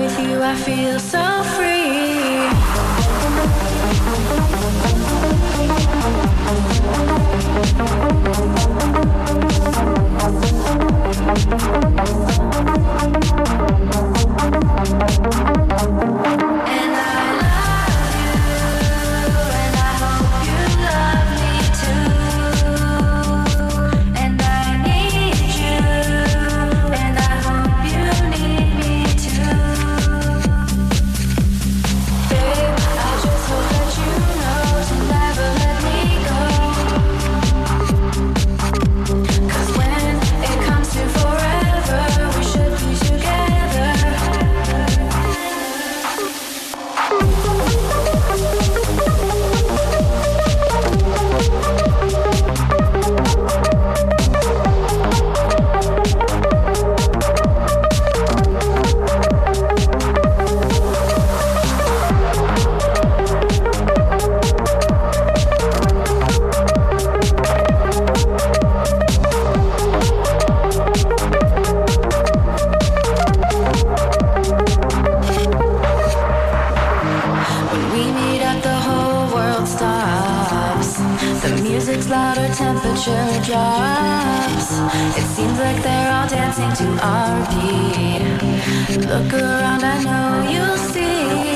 with you, I feel so free. And I love you, and I hope you love me too. And I need you, and I hope you need me too. Babe, I just hope that you know to never let me go. 'Cause when it comes to forever, we should be together. When we meet up, the whole world stops. The music's louder, temperature drops. It seems like they're all dancing to our beat. Look around, I know you'll see.